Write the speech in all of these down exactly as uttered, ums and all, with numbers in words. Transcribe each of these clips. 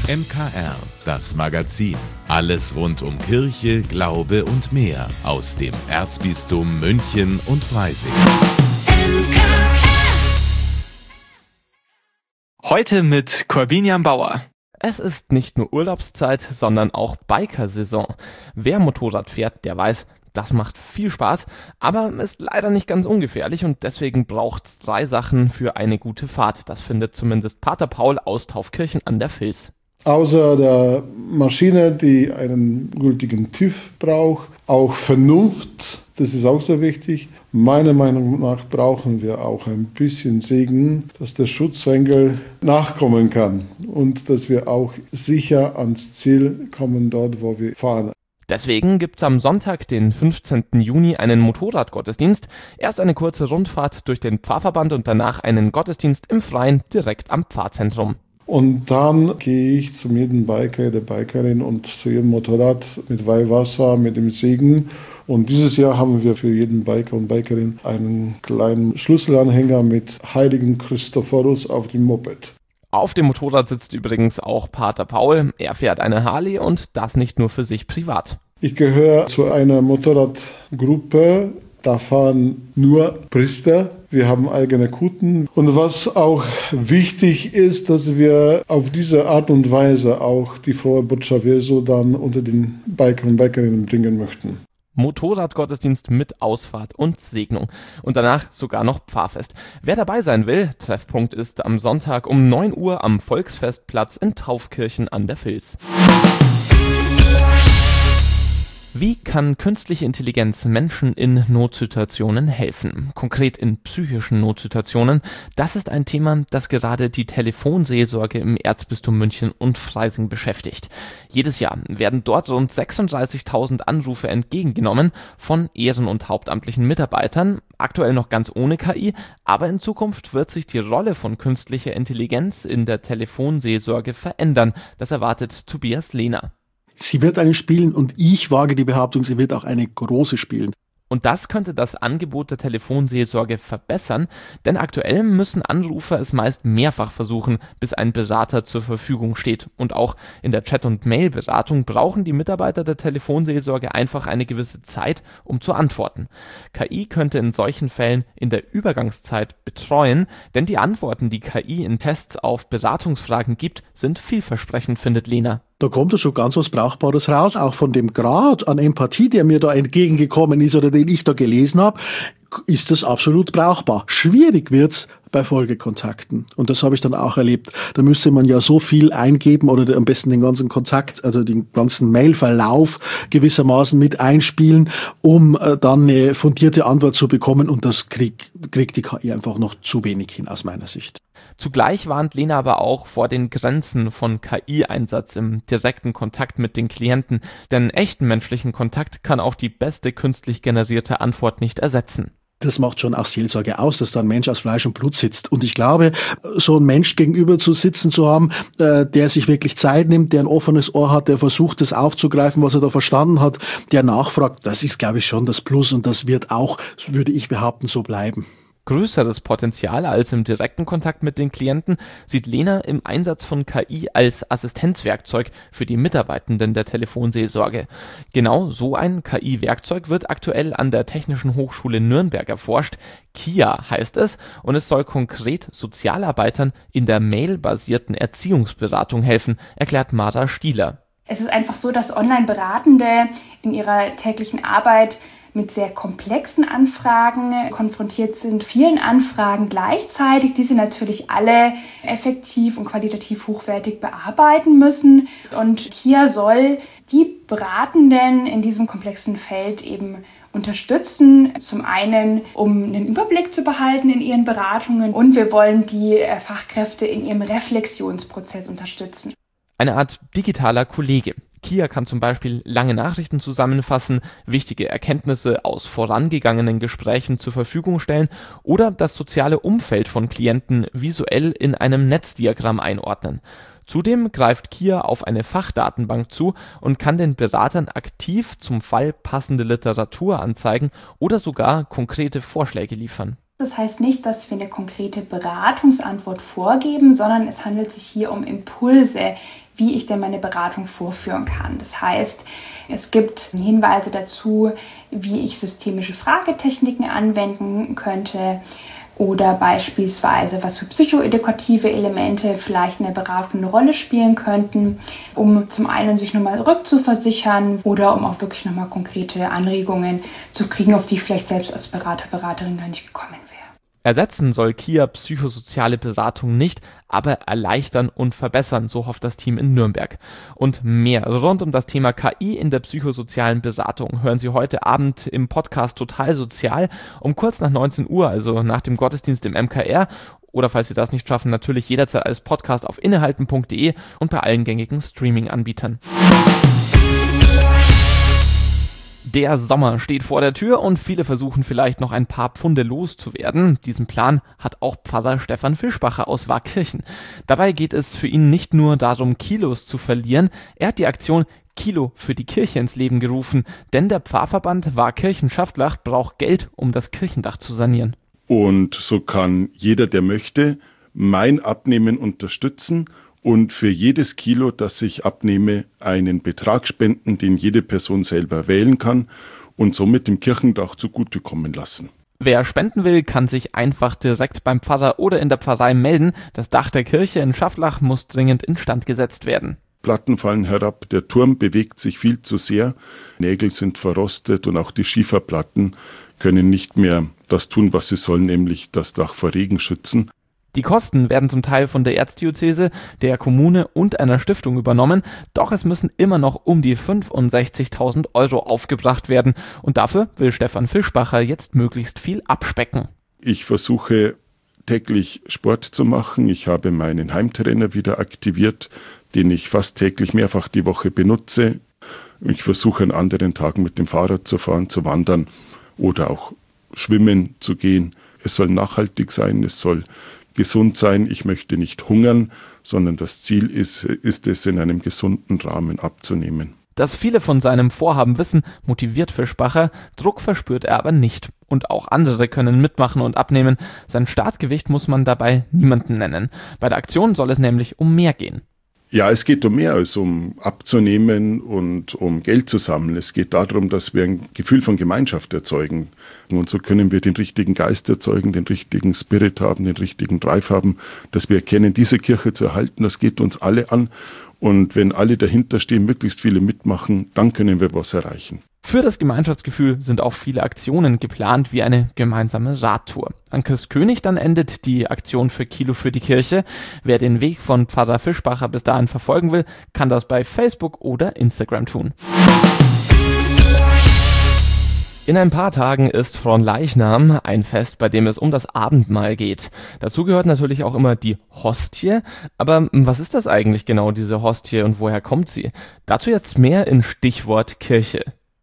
M K R, das Magazin. Alles rund um Kirche, Glaube und mehr aus dem Erzbistum München und Freising. Heute mit Corbinian Bauer. Es ist nicht nur Urlaubszeit, sondern auch Bikersaison. Wer Motorrad fährt, der weiß, das macht viel Spaß, aber ist leider nicht ganz ungefährlich und deswegen braucht's drei Sachen für eine gute Fahrt. Das findet zumindest Pater Paul aus Taufkirchen an der Vils. Außer der Maschine, die einen gültigen TÜV braucht, auch Vernunft, das ist auch sehr wichtig. Meiner Meinung nach brauchen wir auch ein bisschen Segen, dass der Schutzengel nachkommen kann und dass wir auch sicher ans Ziel kommen dort, wo wir fahren. Deswegen gibt's am Sonntag, den fünfzehnten Juni, einen Motorradgottesdienst. Erst eine kurze Rundfahrt durch den Pfarrverband und danach einen Gottesdienst im Freien direkt am Pfarrzentrum. Und dann gehe ich zu jedem Biker, der Bikerin und zu jedem Motorrad mit Weihwasser, mit dem Segen. Und dieses Jahr haben wir für jeden Biker und Bikerin einen kleinen Schlüsselanhänger mit heiligen Christophorus auf dem Moped. Auf dem Motorrad sitzt übrigens auch Pater Paul. Er fährt eine Harley und das nicht nur für sich privat. Ich gehöre zu einer Motorradgruppe. Da fahren nur Priester. Wir haben eigene Kutten. Und was auch wichtig ist, dass wir auf diese Art und Weise auch die frohe Botschaft Jesu dann unter den Biker und Bikerinnen bringen möchten. Motorradgottesdienst mit Ausfahrt und Segnung. Und danach sogar noch Pfarrfest. Wer dabei sein will, Treffpunkt ist am Sonntag um neun Uhr am Volksfestplatz in Taufkirchen an der Vils. Wie kann künstliche Intelligenz Menschen in Notsituationen helfen? Konkret in psychischen Notsituationen. Das ist ein Thema, das gerade die Telefonseelsorge im Erzbistum München und Freising beschäftigt. Jedes Jahr werden dort rund sechsunddreißigtausend Anrufe entgegengenommen von ehren- und hauptamtlichen Mitarbeitern, aktuell noch ganz ohne K I, aber in Zukunft wird sich die Rolle von künstlicher Intelligenz in der Telefonseelsorge verändern. Das erwartet Tobias Lehner. Sie wird eine spielen und ich wage die Behauptung, sie wird auch eine große spielen. Und das könnte das Angebot der Telefonseelsorge verbessern, denn aktuell müssen Anrufer es meist mehrfach versuchen, bis ein Berater zur Verfügung steht. Und auch in der Chat- und Mail-Beratung brauchen die Mitarbeiter der Telefonseelsorge einfach eine gewisse Zeit, um zu antworten. K I könnte in solchen Fällen in der Übergangszeit betreuen, denn die Antworten, die K I in Tests auf Beratungsfragen gibt, sind vielversprechend, findet Lena. Da kommt ja schon ganz was Brauchbares raus, auch von dem Grad an Empathie, der mir da entgegengekommen ist oder den ich da gelesen habe, ist das absolut brauchbar. Schwierig wird's bei Folgekontakten. Und das habe ich dann auch erlebt. Da müsste man ja so viel eingeben oder am besten den ganzen Kontakt, also den ganzen Mailverlauf gewissermaßen mit einspielen, um äh, dann eine fundierte Antwort zu bekommen. Und das krieg, kriegt die K I einfach noch zu wenig hin aus meiner Sicht. Zugleich warnt Lena aber auch vor den Grenzen von K I-Einsatz im direkten Kontakt mit den Klienten, denn echten menschlichen Kontakt kann auch die beste künstlich generierte Antwort nicht ersetzen. Das macht schon auch Seelsorge aus, dass da ein Mensch aus Fleisch und Blut sitzt. Und ich glaube, so ein Mensch gegenüber zu sitzen zu haben, äh, der sich wirklich Zeit nimmt, der ein offenes Ohr hat, der versucht, das aufzugreifen, was er da verstanden hat, der nachfragt, das ist, glaube ich, schon das Plus und das wird auch, würde ich behaupten, so bleiben. Größeres Potenzial als im direkten Kontakt mit den Klienten sieht Lena im Einsatz von K I als Assistenzwerkzeug für die Mitarbeitenden der Telefonseelsorge. Genau so ein K I-Werkzeug wird aktuell an der Technischen Hochschule Nürnberg erforscht. KIA heißt es und es soll konkret Sozialarbeitern in der mailbasierten Erziehungsberatung helfen, erklärt Mara Stieler. Es ist einfach so, dass Online-Beratende in ihrer täglichen Arbeit mit sehr komplexen Anfragen konfrontiert sind, vielen Anfragen gleichzeitig, die sie natürlich alle effektiv und qualitativ hochwertig bearbeiten müssen. Und KIA soll die Beratenden in diesem komplexen Feld eben unterstützen. Zum einen, um einen Überblick zu behalten in ihren Beratungen und wir wollen die Fachkräfte in ihrem Reflexionsprozess unterstützen. Eine Art digitaler Kollege. KIA kann zum Beispiel lange Nachrichten zusammenfassen, wichtige Erkenntnisse aus vorangegangenen Gesprächen zur Verfügung stellen oder das soziale Umfeld von Klienten visuell in einem Netzdiagramm einordnen. Zudem greift KIA auf eine Fachdatenbank zu und kann den Beratern aktiv zum Fall passende Literatur anzeigen oder sogar konkrete Vorschläge liefern. Das heißt nicht, dass wir eine konkrete Beratungsantwort vorgeben, sondern es handelt sich hier um Impulse, wie ich denn meine Beratung vorführen kann. Das heißt, es gibt Hinweise dazu, wie ich systemische Fragetechniken anwenden könnte oder beispielsweise, was für psychoedukative Elemente vielleicht in der Beratung eine Rolle spielen könnten, um zum einen sich nochmal rückzuversichern oder um auch wirklich nochmal konkrete Anregungen zu kriegen, auf die ich vielleicht selbst als Berater, Beraterin gar nicht gekommen wäre. Ersetzen soll K I A psychosoziale Beratung nicht, aber erleichtern und verbessern, so hofft das Team in Nürnberg. Und mehr rund um das Thema K I in der psychosozialen Beratung hören Sie heute Abend im Podcast Total Sozial um kurz nach neunzehn Uhr, also nach dem Gottesdienst im M K R. Oder falls Sie das nicht schaffen, natürlich jederzeit als Podcast auf innehalten punkt de und bei allen gängigen Streaming-Anbietern. Der Sommer steht vor der Tür und viele versuchen vielleicht noch ein paar Pfunde loszuwerden. Diesen Plan hat auch Pfarrer Stefan Fischbacher aus Waakirchen. Dabei geht es für ihn nicht nur darum, Kilos zu verlieren. Er hat die Aktion Kilo für die Kirche ins Leben gerufen, denn der Pfarrverband Waakirchen-Schaftlach braucht Geld, um das Kirchendach zu sanieren. Und so kann jeder, der möchte, mein Abnehmen unterstützen und für jedes Kilo, das ich abnehme, einen Betrag spenden, den jede Person selber wählen kann und somit dem Kirchendach zugutekommen lassen. Wer spenden will, kann sich einfach direkt beim Pfarrer oder in der Pfarrei melden. Das Dach der Kirche in Schaftlach muss dringend instand gesetzt werden. Platten fallen herab, der Turm bewegt sich viel zu sehr, Nägel sind verrostet und auch die Schieferplatten können nicht mehr das tun, was sie sollen, nämlich das Dach vor Regen schützen. Die Kosten werden zum Teil von der Erzdiözese, der Kommune und einer Stiftung übernommen, doch es müssen immer noch um die fünfundsechzigtausend Euro aufgebracht werden und dafür will Stefan Fischbacher jetzt möglichst viel abspecken. Ich versuche täglich Sport zu machen, ich habe meinen Heimtrainer wieder aktiviert, den ich fast täglich mehrfach die Woche benutze. Ich versuche an anderen Tagen mit dem Fahrrad zu fahren, zu wandern oder auch schwimmen zu gehen. Es soll nachhaltig sein, es soll gesund sein. Ich möchte nicht hungern, sondern das Ziel ist, ist es, in einem gesunden Rahmen abzunehmen. Dass viele von seinem Vorhaben wissen, motiviert Fischbacher, Druck verspürt er aber nicht. Und auch andere können mitmachen und abnehmen. Sein Startgewicht muss man dabei niemanden nennen. Bei der Aktion soll es nämlich um mehr gehen. Ja, es geht um mehr als um abzunehmen und um Geld zu sammeln. Es geht darum, dass wir ein Gefühl von Gemeinschaft erzeugen. Und so können wir den richtigen Geist erzeugen, den richtigen Spirit haben, den richtigen Drive haben, dass wir erkennen, diese Kirche zu erhalten, das geht uns alle an. Und wenn alle dahinter stehen, möglichst viele mitmachen, dann können wir was erreichen. Für das Gemeinschaftsgefühl sind auch viele Aktionen geplant, wie eine gemeinsame Radtour. An Christkönig dann endet die Aktion für Kilo für die Kirche. Wer den Weg von Pfarrer Fischbacher bis dahin verfolgen will, kann das bei Facebook oder Instagram tun. In ein paar Tagen ist Fronleichnam, ein Fest, bei dem es um das Abendmahl geht. Dazu gehört natürlich auch immer die Hostie. Aber was ist das eigentlich genau, diese Hostie, und woher kommt sie? Dazu jetzt mehr in Stichwort Kirche.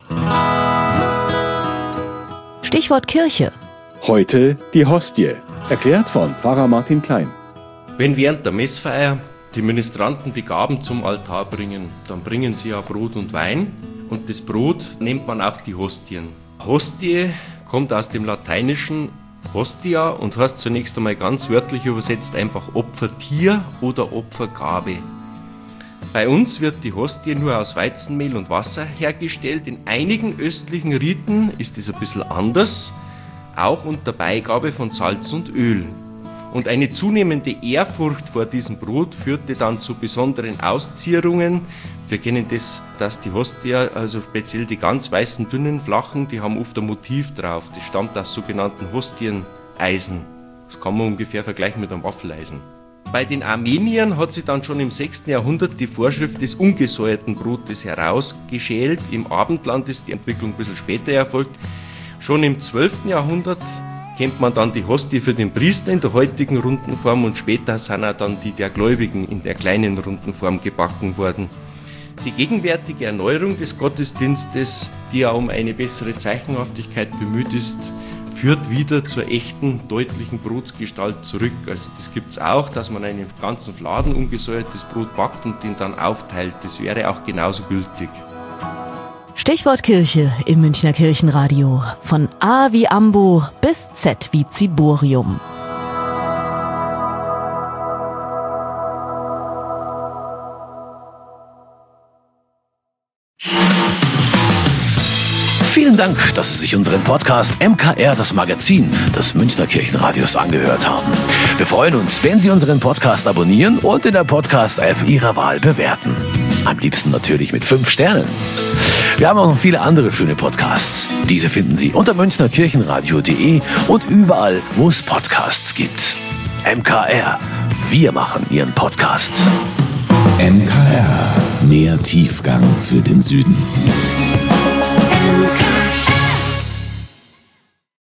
Stichwort Kirche. Heute die Hostie, erklärt von Pfarrer Martin Klein. Wenn während der Messfeier die Ministranten die Gaben zum Altar bringen, dann bringen sie ja Brot und Wein. Und das Brot nennt man auch die Hostien. Hostie kommt aus dem Lateinischen Hostia und heißt zunächst einmal ganz wörtlich übersetzt einfach Opfertier oder Opfergabe. Bei uns wird die Hostie nur aus Weizenmehl und Wasser hergestellt. In einigen östlichen Riten ist es ein bisschen anders, auch unter Beigabe von Salz und Öl. Und eine zunehmende Ehrfurcht vor diesem Brot führte dann zu besonderen Auszierungen. Wir kennen das, dass die Hostie, also speziell die ganz weißen, dünnen, flachen, die haben oft ein Motiv drauf. Das stammt aus sogenannten Hostieneisen. Das kann man ungefähr vergleichen mit einem Waffeleisen. Bei den Armeniern hat sich dann schon im sechsten Jahrhundert die Vorschrift des ungesäuerten Brotes herausgeschält. Im Abendland ist die Entwicklung ein bisschen später erfolgt. Schon im zwölften Jahrhundert kennt man dann die Hostie für den Priester in der heutigen runden Form und später sind auch dann die der Gläubigen in der kleinen runden Form gebacken worden. Die gegenwärtige Erneuerung des Gottesdienstes, die ja um eine bessere Zeichenhaftigkeit bemüht ist, führt wieder zur echten, deutlichen Brotsgestalt zurück. Also das gibt es auch, dass man einen ganzen Fladen ungesäuertes Brot backt und den dann aufteilt. Das wäre auch genauso gültig. Stichwort Kirche im Münchner Kirchenradio. Von A wie Ambo bis Z wie Ziborium. Vielen Dank, dass Sie sich unseren Podcast M K R, das Magazin des Münchner Kirchenradios, angehört haben. Wir freuen uns, wenn Sie unseren Podcast abonnieren und in der Podcast-App Ihrer Wahl bewerten. Am liebsten natürlich mit fünf Sternen. Wir haben auch noch viele andere schöne Podcasts. Diese finden Sie unter münchnerkirchenradio punkt de und überall, wo es Podcasts gibt. M K R, wir machen Ihren Podcast. M K R, mehr Tiefgang für den Süden. M K R